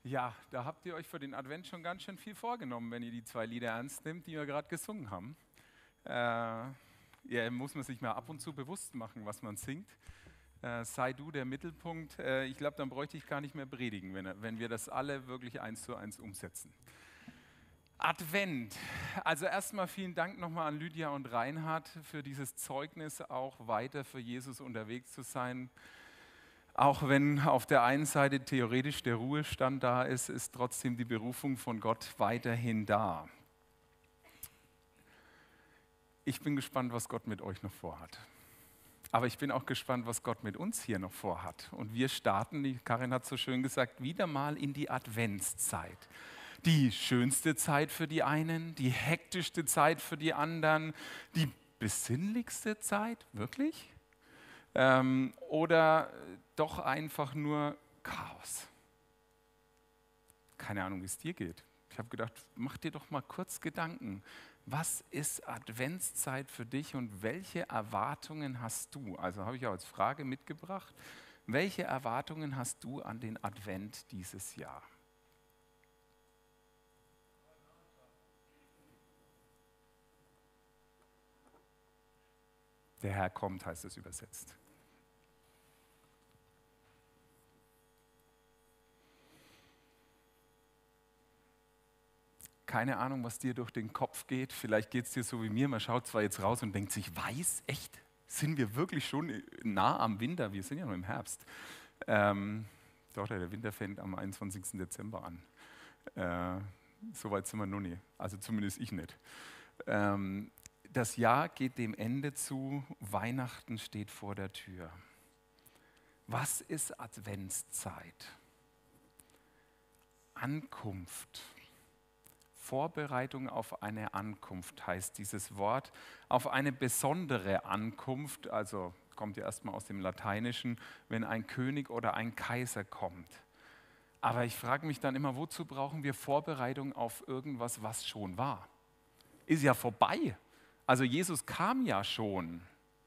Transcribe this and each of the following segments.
Ja, da habt ihr euch für den Advent schon ganz schön viel vorgenommen, wenn ihr die 2 Lieder ernst nehmt, die wir gerade gesungen haben. Ja, muss man sich mal ab und zu bewusst machen, was man singt. Sei du der Mittelpunkt. Ich glaube, dann bräuchte ich gar nicht mehr predigen, wenn wir das alle wirklich 1:1 umsetzen. Advent. Also erstmal vielen Dank nochmal an Lydia und Reinhard für dieses Zeugnis, auch weiter für Jesus unterwegs zu sein. Auch wenn auf der einen Seite theoretisch der Ruhestand da ist, ist trotzdem die Berufung von Gott weiterhin da. Ich bin gespannt, was Gott mit euch noch vorhat. Aber ich bin auch gespannt, was Gott mit uns hier noch vorhat. Und wir starten, die Karin hat so schön gesagt, wieder mal in die Adventszeit. Die schönste Zeit für die einen, die hektischste Zeit für die anderen, die besinnlichste Zeit, wirklich? Oder doch einfach nur Chaos? Keine Ahnung, wie es dir geht. Ich habe gedacht, mach dir doch mal kurz Gedanken. Was ist Adventszeit für dich und welche Erwartungen hast du? Also habe ich auch als Frage mitgebracht. Welche Erwartungen hast du an den Advent dieses Jahr? Der Herr kommt, heißt es übersetzt. Keine Ahnung, was dir durch den Kopf geht. Vielleicht geht es dir so wie mir. Man schaut zwar jetzt raus und denkt sich, echt? Sind wir wirklich schon nah am Winter? Wir sind ja noch im Herbst. Doch, der Winter fängt am 21. Dezember an. So weit sind wir noch nicht. Also zumindest ich nicht. Das Jahr geht dem Ende zu. Weihnachten steht vor der Tür. Was ist Adventszeit? Ankunft. Vorbereitung auf eine Ankunft heißt dieses Wort, auf eine besondere Ankunft, also kommt ja erstmal aus dem Lateinischen, wenn ein König oder ein Kaiser kommt. Aber ich frage mich dann immer, wozu brauchen wir Vorbereitung auf irgendwas, was schon war? Ist ja vorbei. Also Jesus kam ja schon.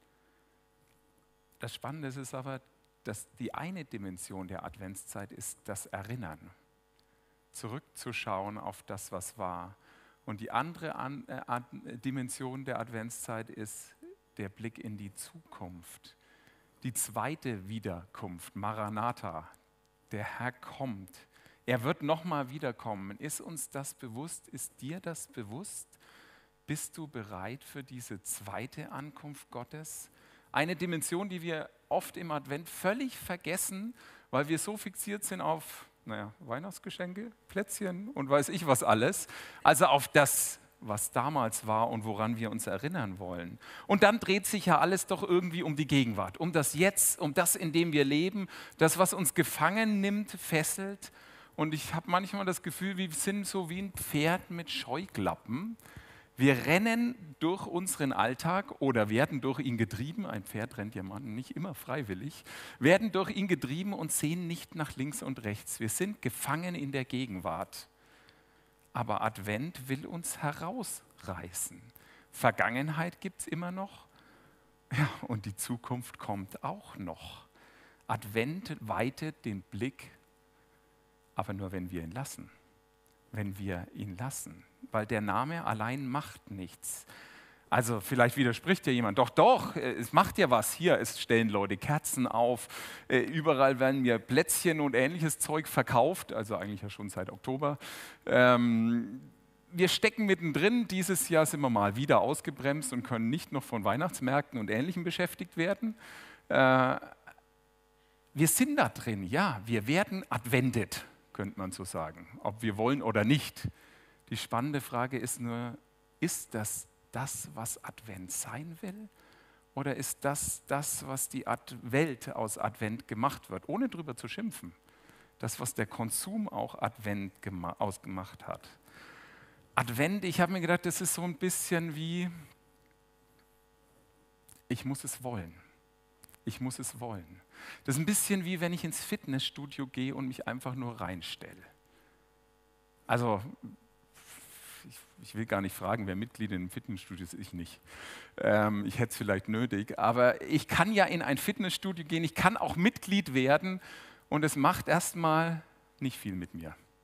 Das Spannende ist aber, dass die eine Dimension der Adventszeit ist das Erinnern. Zurückzuschauen auf das, was war. Und die andere Dimension der Adventszeit ist der Blick in die Zukunft. Die zweite Wiederkunft, Maranatha, der Herr kommt. Er wird nochmal wiederkommen. Ist uns das bewusst? Ist dir das bewusst? Bist du bereit für diese zweite Ankunft Gottes? Eine Dimension, die wir oft im Advent völlig vergessen, weil wir so fixiert sind auf Weihnachtsgeschenke, Plätzchen und weiß ich was alles. Also auf das, was damals war und woran wir uns erinnern wollen. Und dann dreht sich ja alles doch irgendwie um die Gegenwart, um das Jetzt, um das, in dem wir leben, das, was uns gefangen nimmt, fesselt. Und ich habe manchmal das Gefühl, wir sind so wie ein Pferd mit Scheuklappen. Wir rennen durch unseren Alltag oder werden durch ihn getrieben, ein Pferd rennt ja nicht immer freiwillig, werden durch ihn getrieben und sehen nicht nach links und rechts. Wir sind gefangen in der Gegenwart. Aber Advent will uns herausreißen. Vergangenheit gibt es immer noch, ja, und die Zukunft kommt auch noch. Advent weitet den Blick, aber nur wenn wir ihn lassen. Wenn wir ihn lassen, weil der Name allein macht nichts. Also vielleicht widerspricht ja jemand, doch, es macht ja was. Hier, es stellen Leute Kerzen auf, überall werden mir Plätzchen und ähnliches Zeug verkauft, also eigentlich ja schon seit Oktober. Wir stecken mittendrin, dieses Jahr sind wir mal wieder ausgebremst und können nicht noch von Weihnachtsmärkten und Ähnlichem beschäftigt werden. Wir sind da drin, ja, wir werden adventet, könnte man so sagen, ob wir wollen oder nicht. Die spannende Frage ist nur, ist das, was Advent sein will? Oder ist das, was die Welt aus Advent gemacht wird, ohne drüber zu schimpfen? Das, was der Konsum auch Advent ausgemacht hat. Advent, ich habe mir gedacht, das ist so ein bisschen wie, ich muss es wollen. Ich muss es wollen. Das ist ein bisschen wie, wenn ich ins Fitnessstudio gehe und mich einfach nur reinstelle. Also, ich will gar nicht fragen, wer Mitglied in einem Fitnessstudio ist, ich nicht. Ich hätte es vielleicht nötig, aber ich kann ja in ein Fitnessstudio gehen, ich kann auch Mitglied werden und es macht erstmal nicht viel mit mir.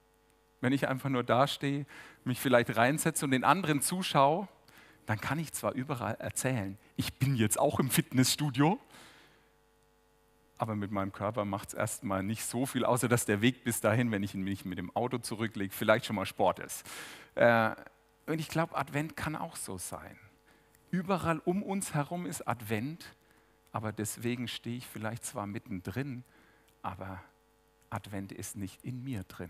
Wenn ich einfach nur dastehe, mich vielleicht reinsetze und den anderen zuschaue, dann kann ich zwar überall erzählen, ich bin jetzt auch im Fitnessstudio, aber mit meinem Körper macht es erstmal nicht so viel, außer dass der Weg bis dahin, wenn ich mich mit dem Auto zurücklege, vielleicht schon mal Sport ist. Und ich glaube, Advent kann auch so sein. Überall um uns herum ist Advent, aber deswegen stehe ich vielleicht zwar mittendrin, aber Advent ist nicht in mir drin.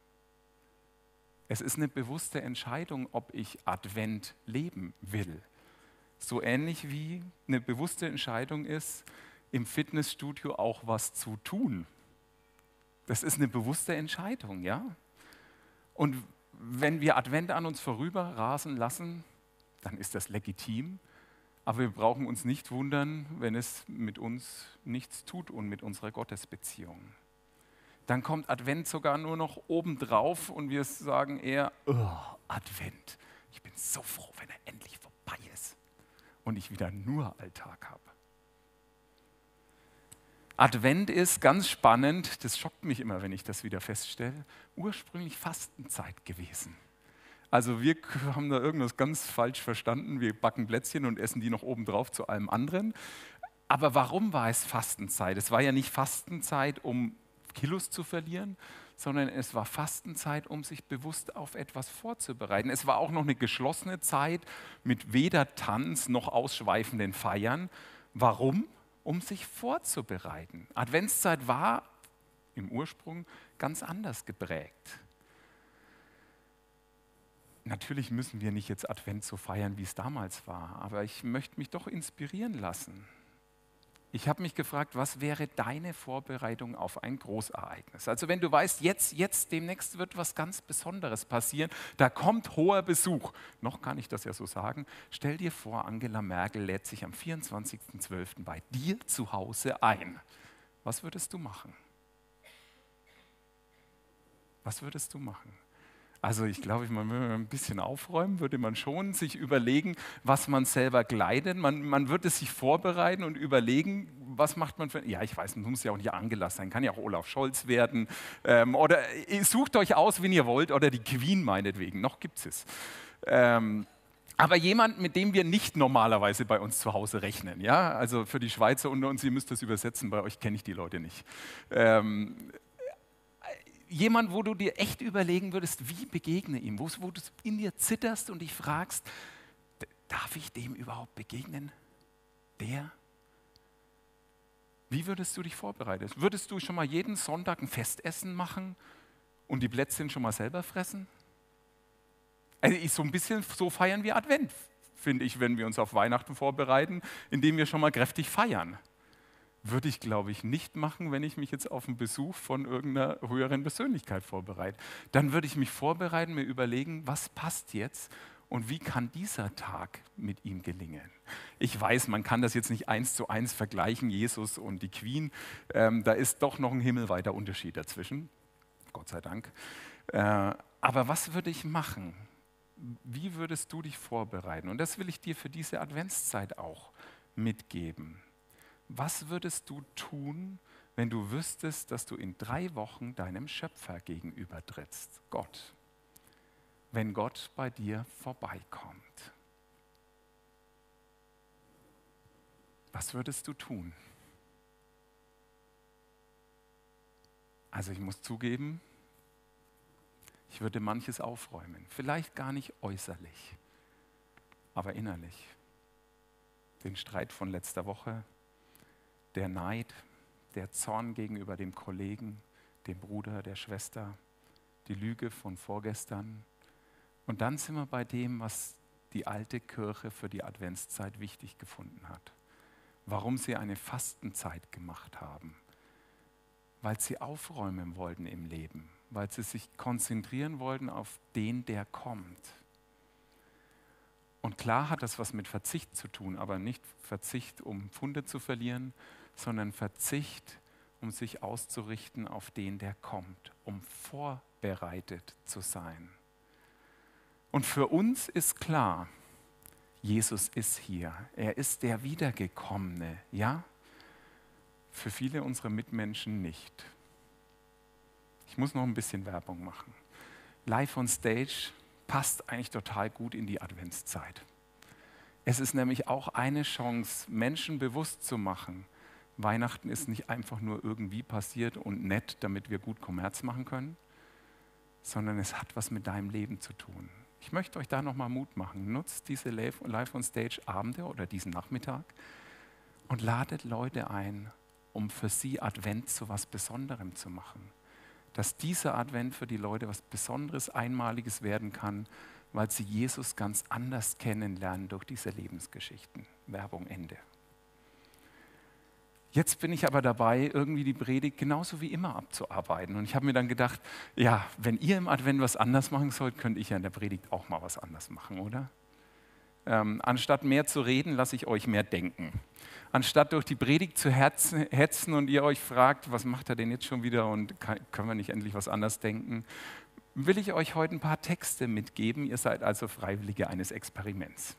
Es ist eine bewusste Entscheidung, ob ich Advent leben will. So ähnlich wie eine bewusste Entscheidung ist, im Fitnessstudio auch was zu tun. Das ist eine bewusste Entscheidung, ja? Und wenn wir Advent an uns vorüber rasen lassen, dann ist das legitim. Aber wir brauchen uns nicht wundern, wenn es mit uns nichts tut und mit unserer Gottesbeziehung. Dann kommt Advent sogar nur noch obendrauf und wir sagen eher, oh, Advent, ich bin so froh, wenn er endlich vorbei ist und ich wieder nur Alltag habe. Advent ist ganz spannend, das schockt mich immer, wenn ich das wieder feststelle, ursprünglich Fastenzeit gewesen. Also wir haben da irgendwas ganz falsch verstanden, wir backen Plätzchen und essen die noch obendrauf zu allem anderen. Aber warum war es Fastenzeit? Es war ja nicht Fastenzeit, um Kilos zu verlieren, sondern es war Fastenzeit, um sich bewusst auf etwas vorzubereiten. Es war auch noch eine geschlossene Zeit mit weder Tanz noch ausschweifenden Feiern. Warum? Um sich vorzubereiten. Adventszeit war im Ursprung ganz anders geprägt. Natürlich müssen wir nicht jetzt Advent so feiern, wie es damals war, aber ich möchte mich doch inspirieren lassen. Ich habe mich gefragt, was wäre deine Vorbereitung auf ein Großereignis? Also wenn du weißt, jetzt demnächst wird was ganz Besonderes passieren, da kommt hoher Besuch. Noch kann ich das ja so sagen. Stell dir vor, Angela Merkel lädt sich am 24.12. bei dir zu Hause ein. Was würdest du machen? Was würdest du machen? Also ich glaube, wenn man ein bisschen aufräumen, würde man schon sich überlegen, was man selber kleidet. Man würde sich vorbereiten und überlegen, was macht man für... Ja, ich weiß, man muss ja auch nicht Angela sein, kann ja auch Olaf Scholz werden. Oder sucht euch aus, wen ihr wollt, oder die Queen meinetwegen, noch gibt es. Aber jemand, mit dem wir nicht normalerweise bei uns zu Hause rechnen. Ja? Also für die Schweizer unter uns, ihr müsst das übersetzen, bei euch kenne ich die Leute nicht. Jemand, wo du dir echt überlegen würdest, wie begegne ihm, wo du in dir zitterst und dich fragst, darf ich dem überhaupt begegnen? Der? Wie würdest du dich vorbereiten? Würdest du schon mal jeden Sonntag ein Festessen machen und die Plätzchen schon mal selber fressen? Also so ein bisschen so feiern wir Advent, finde ich, wenn wir uns auf Weihnachten vorbereiten, indem wir schon mal kräftig feiern. Würde ich, glaube ich, nicht machen, wenn ich mich jetzt auf einen Besuch von irgendeiner höheren Persönlichkeit vorbereite. Dann würde ich mich vorbereiten, mir überlegen, was passt jetzt und wie kann dieser Tag mit ihm gelingen. Ich weiß, man kann das jetzt nicht 1:1 vergleichen, Jesus und die Queen. Da ist doch noch ein himmelweiter Unterschied dazwischen, Gott sei Dank. Aber was würde ich machen? Wie würdest du dich vorbereiten? Und das will ich dir für diese Adventszeit auch mitgeben. Was würdest du tun, wenn du wüsstest, dass du in 3 Wochen deinem Schöpfer gegenübertrittst, Gott? Wenn Gott bei dir vorbeikommt. Was würdest du tun? Also ich muss zugeben, ich würde manches aufräumen. Vielleicht gar nicht äußerlich, aber innerlich. Den Streit von letzter Woche, der Neid, der Zorn gegenüber dem Kollegen, dem Bruder, der Schwester, die Lüge von vorgestern. Und dann sind wir bei dem, was die alte Kirche für die Adventszeit wichtig gefunden hat. Warum sie eine Fastenzeit gemacht haben. Weil sie aufräumen wollten im Leben, weil sie sich konzentrieren wollten auf den, der kommt. Und klar hat das was mit Verzicht zu tun, aber nicht Verzicht, um Pfunde zu verlieren, sondern Verzicht, um sich auszurichten auf den, der kommt, um vorbereitet zu sein. Und für uns ist klar, Jesus ist hier. Er ist der Wiedergekommene, ja? Für viele unserer Mitmenschen nicht. Ich muss noch ein bisschen Werbung machen. Live on Stage passt eigentlich total gut in die Adventszeit. Es ist nämlich auch eine Chance, Menschen bewusst zu machen, Weihnachten ist nicht einfach nur irgendwie passiert und nett, damit wir gut Kommerz machen können, sondern es hat was mit deinem Leben zu tun. Ich möchte euch da nochmal Mut machen. Nutzt diese Live on Stage Abende oder diesen Nachmittag und ladet Leute ein, um für sie Advent zu was Besonderem zu machen. Dass dieser Advent für die Leute was Besonderes, Einmaliges werden kann, weil sie Jesus ganz anders kennenlernen durch diese Lebensgeschichten. Werbung Ende. Jetzt bin ich aber dabei, irgendwie die Predigt genauso wie immer abzuarbeiten. Und ich habe mir dann gedacht, ja, wenn ihr im Advent was anders machen sollt, könnte ich ja in der Predigt auch mal was anders machen, oder? Anstatt mehr zu reden, lasse ich euch mehr denken. Anstatt durch die Predigt zu hetzen und ihr euch fragt, was macht er denn jetzt schon wieder und können wir nicht endlich was anders denken, will ich euch heute ein paar Texte mitgeben. Ihr seid also Freiwillige eines Experiments.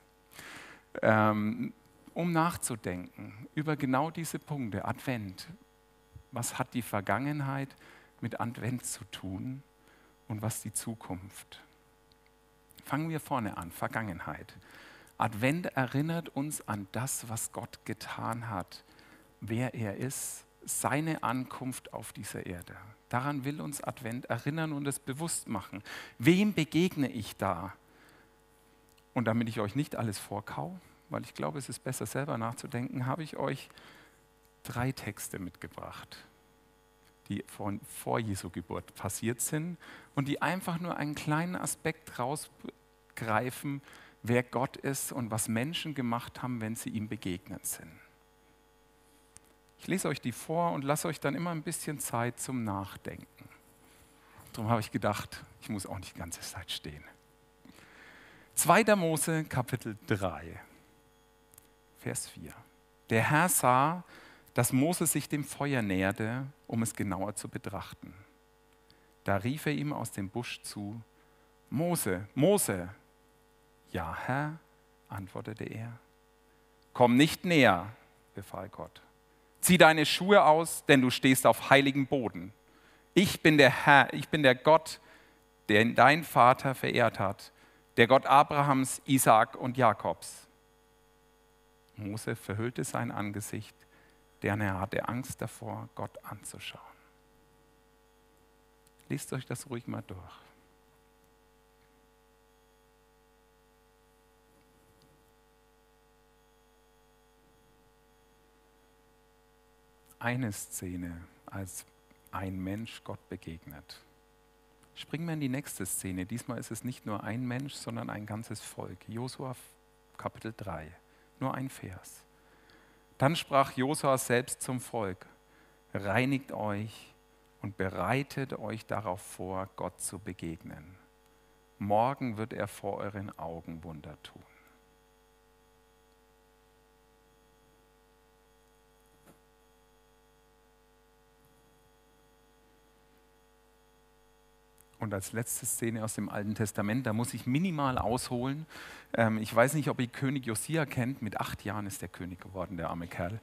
Um nachzudenken über genau diese Punkte. Advent. Was hat die Vergangenheit mit Advent zu tun und was die Zukunft? Fangen wir vorne an. Vergangenheit. Advent erinnert uns an das, was Gott getan hat, wer er ist, seine Ankunft auf dieser Erde. Daran will uns Advent erinnern und es bewusst machen. Wem begegne ich da? Und damit ich euch nicht alles vorkau, weil ich glaube, es ist besser selber nachzudenken, habe ich euch 3 Texte mitgebracht, die vor Jesu Geburt passiert sind und die einfach nur einen kleinen Aspekt rausgreifen, wer Gott ist und was Menschen gemacht haben, wenn sie ihm begegnet sind. Ich lese euch die vor und lasse euch dann immer ein bisschen Zeit zum Nachdenken. Darum habe ich gedacht, ich muss auch nicht die ganze Zeit stehen. 2. Mose, Kapitel 3, Vers 4. Der Herr sah, dass Mose sich dem Feuer näherte, um es genauer zu betrachten. Da rief er ihm aus dem Busch zu, Mose, Mose. Ja, Herr, antwortete er. Komm nicht näher, befahl Gott. Zieh deine Schuhe aus, denn du stehst auf heiligem Boden. Ich bin der Herr, ich bin der Gott, der dein Vater verehrt hat, der Gott Abrahams, Isaak und Jakobs. Mose verhüllte sein Angesicht, denn er hatte Angst davor, Gott anzuschauen. Lest euch das ruhig mal durch. Eine Szene, als ein Mensch Gott begegnet. Springen wir in die nächste Szene. Diesmal ist es nicht nur ein Mensch, sondern ein ganzes Volk. Josua Kapitel 3, nur ein Vers. Dann sprach Josua selbst zum Volk, reinigt euch und bereitet euch darauf vor, Gott zu begegnen. Morgen wird er vor euren Augen Wunder tun. Und als letzte Szene aus dem Alten Testament, da muss ich minimal ausholen. Ich weiß nicht, ob ihr König Josia kennt. Mit 8 Jahren ist der König geworden, der arme Kerl.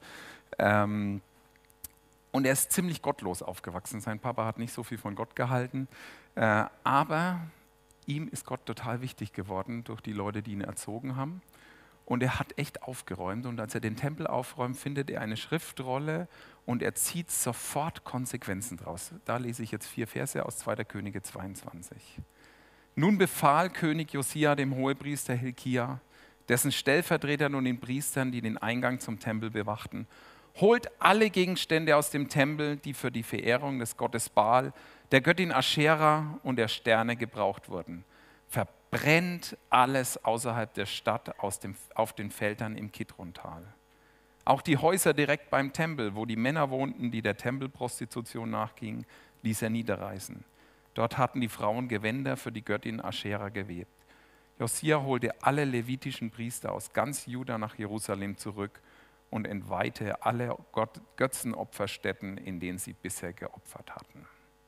Und er ist ziemlich gottlos aufgewachsen. Sein Papa hat nicht so viel von Gott gehalten. Aber ihm ist Gott total wichtig geworden durch die Leute, die ihn erzogen haben. Und er hat echt aufgeräumt. Und als er den Tempel aufräumt, findet er eine Schriftrolle und er zieht sofort Konsequenzen draus. Da lese ich jetzt 4 Verse aus 2. Könige 22. Nun befahl König Josia dem Hohepriester Hilkia, dessen Stellvertretern und den Priestern, die den Eingang zum Tempel bewachten, holt alle Gegenstände aus dem Tempel, die für die Verehrung des Gottes Baal, der Göttin Aschera und der Sterne gebraucht wurden. Verbrennt alles außerhalb der Stadt auf den Feldern im Kidrontal. Auch die Häuser direkt beim Tempel, wo die Männer wohnten, die der Tempelprostitution nachgingen, ließ er niederreißen. Dort hatten die Frauen Gewänder für die Göttin Aschera gewebt. Josia holte alle levitischen Priester aus ganz Juda nach Jerusalem zurück und entweihte alle Götzenopferstätten, in denen sie bisher geopfert hatten.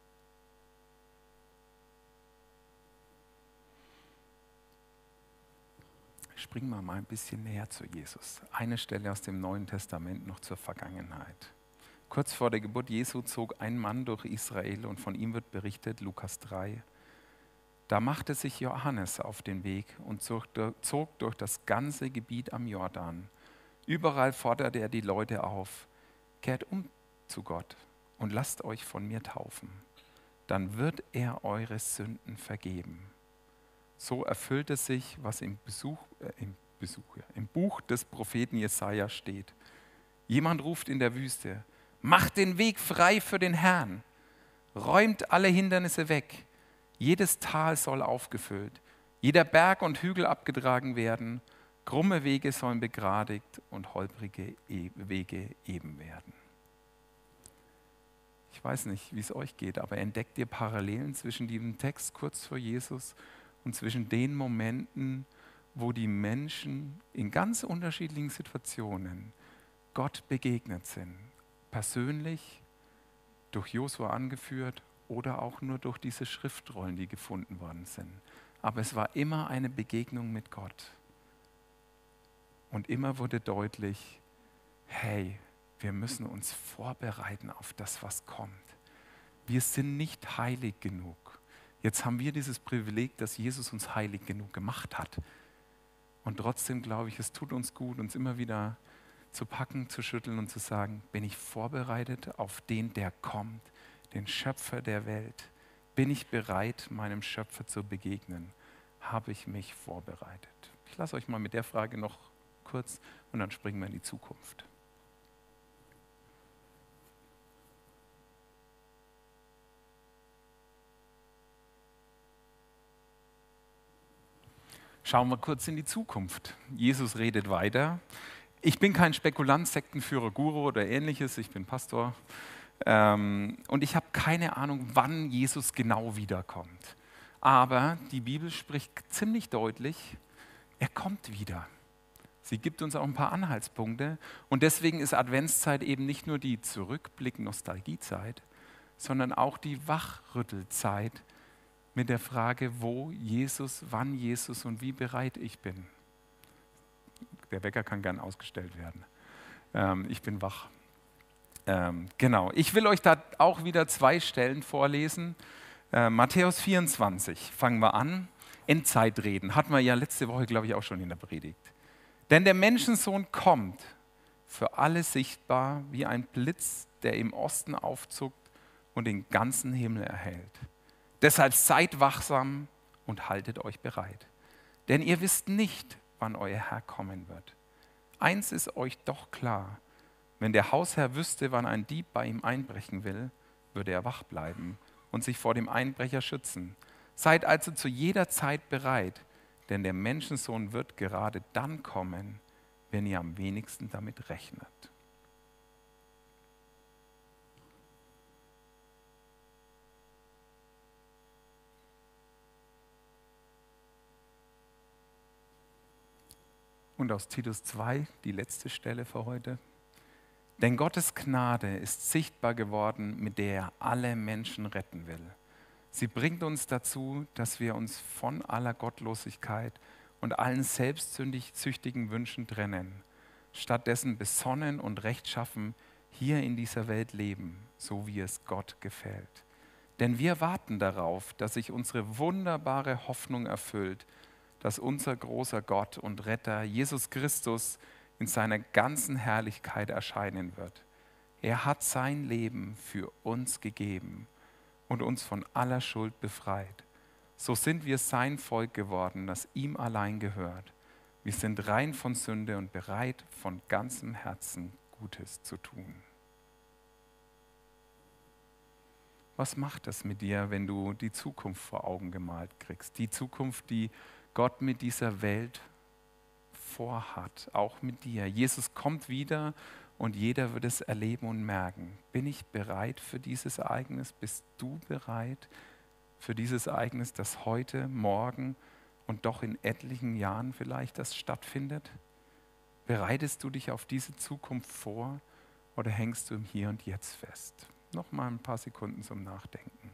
Springen wir mal ein bisschen näher zu Jesus. Eine Stelle aus dem Neuen Testament noch zur Vergangenheit. Kurz vor der Geburt Jesu zog ein Mann durch Israel und von ihm wird berichtet, Lukas 3. Da machte sich Johannes auf den Weg und zog durch das ganze Gebiet am Jordan. Überall forderte er die Leute auf: Kehrt um zu Gott und lasst euch von mir taufen. Dann wird er eure Sünden vergeben. So erfüllte sich, was im Buch des Propheten Jesaja steht. Jemand ruft in der Wüste: Macht den Weg frei für den Herrn. Räumt alle Hindernisse weg. Jedes Tal soll aufgefüllt, jeder Berg und Hügel abgetragen werden. Krumme Wege sollen begradigt und holprige Wege eben werden. Ich weiß nicht, wie es euch geht, aber entdeckt ihr Parallelen zwischen diesem Text kurz vor Jesus und zwischen den Momenten, wo die Menschen in ganz unterschiedlichen Situationen Gott begegnet sind? Persönlich, durch Josua angeführt oder auch nur durch diese Schriftrollen, die gefunden worden sind. Aber es war immer eine Begegnung mit Gott. Und immer wurde deutlich: Hey, wir müssen uns vorbereiten auf das, was kommt. Wir sind nicht heilig genug. Jetzt haben wir dieses Privileg, dass Jesus uns heilig genug gemacht hat. Und trotzdem glaube ich, es tut uns gut, uns immer wieder zu packen, zu schütteln und zu sagen: Bin ich vorbereitet auf den, der kommt, den Schöpfer der Welt? Bin ich bereit, meinem Schöpfer zu begegnen? Habe ich mich vorbereitet? Ich lasse euch mal mit der Frage noch kurz und dann springen wir in die Zukunft. Schauen wir kurz in die Zukunft. Jesus redet weiter. Ich bin kein Spekulant, Sektenführer, Guru oder ähnliches. Ich bin Pastor. Und ich habe keine Ahnung, wann Jesus genau wiederkommt. Aber die Bibel spricht ziemlich deutlich: Er kommt wieder. Sie gibt uns auch ein paar Anhaltspunkte. Und deswegen ist Adventszeit eben nicht nur die Zurückblick-Nostalgiezeit, sondern auch die Wachrüttelzeit mit der Frage, wo Jesus, wann Jesus und wie bereit ich bin. Der Wecker kann gern ausgestellt werden. Ich bin wach. Genau. Ich will euch da auch wieder 2 Stellen vorlesen. Matthäus 24, fangen wir an. Endzeitreden, hatten wir ja letzte Woche, glaube ich, auch schon in der Predigt. Denn der Menschensohn kommt, für alle sichtbar, wie ein Blitz, der im Osten aufzuckt und den ganzen Himmel erhellt. Deshalb seid wachsam und haltet euch bereit. Denn ihr wisst nicht, wann euer Herr kommen wird. Eins ist euch doch klar: Wenn der Hausherr wüsste, wann ein Dieb bei ihm einbrechen will, würde er wach bleiben und sich vor dem Einbrecher schützen. Seid also zu jeder Zeit bereit, denn der Menschensohn wird gerade dann kommen, wenn ihr am wenigsten damit rechnet. Und aus Titus 2, die letzte Stelle für heute. Denn Gottes Gnade ist sichtbar geworden, mit der er alle Menschen retten will. Sie bringt uns dazu, dass wir uns von aller Gottlosigkeit und allen selbstsüchtigen Wünschen trennen, stattdessen besonnen und rechtschaffen hier in dieser Welt leben, so wie es Gott gefällt. Denn wir warten darauf, dass sich unsere wunderbare Hoffnung erfüllt, dass unser großer Gott und Retter Jesus Christus in seiner ganzen Herrlichkeit erscheinen wird. Er hat sein Leben für uns gegeben und uns von aller Schuld befreit. So sind wir sein Volk geworden, das ihm allein gehört. Wir sind rein von Sünde und bereit, von ganzem Herzen Gutes zu tun. Was macht das mit dir, wenn du die Zukunft vor Augen gemalt kriegst? Die Zukunft, die Gott mit dieser Welt vorhat, auch mit dir. Jesus kommt wieder und jeder wird es erleben und merken. Bin ich bereit für dieses Ereignis? Bist du bereit für dieses Ereignis, das heute, morgen und doch in etlichen Jahren vielleicht das stattfindet? Bereitest du dich auf diese Zukunft vor oder hängst du im Hier und Jetzt fest? Noch mal ein paar Sekunden zum Nachdenken.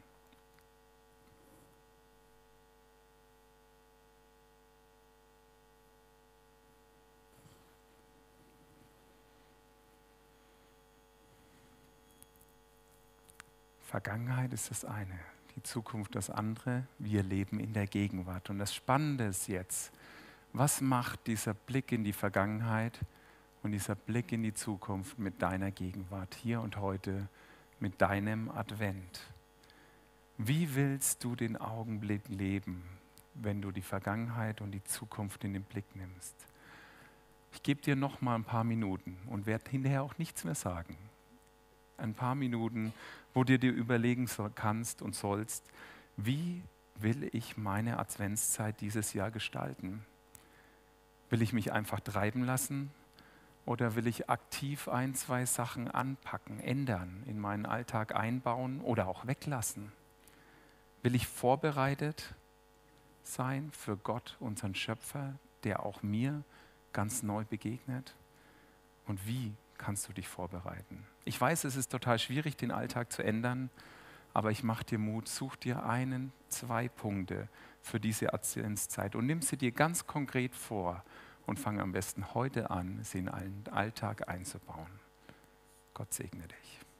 Vergangenheit ist das eine. die Zukunft das andere. Wir leben in der Gegenwart. Und das Spannende ist jetzt, was macht dieser Blick in die Vergangenheit und dieser Blick in die Zukunft mit deiner Gegenwart hier und heute, mit deinem Advent? Wie willst du den Augenblick leben, wenn du die Vergangenheit und die Zukunft in den Blick nimmst? Ich gebe dir noch mal ein paar Minuten und werde hinterher auch nichts mehr sagen. Ein paar Minuten, wo du dir überlegen kannst und sollst, wie will ich meine Adventszeit dieses Jahr gestalten? Will ich mich einfach treiben lassen oder will ich aktiv ein, zwei Sachen anpacken, ändern, in meinen Alltag einbauen oder auch weglassen? Will ich vorbereitet sein für Gott, unseren Schöpfer, der auch mir ganz neu begegnet? Und wie kannst du dich vorbereiten? Ich weiß, es ist total schwierig, den Alltag zu ändern, aber ich mache dir Mut, such dir einen, zwei Punkte für diese Adventszeit und nimm sie dir ganz konkret vor und fang am besten heute an, sie in einen Alltag einzubauen. Gott segne dich.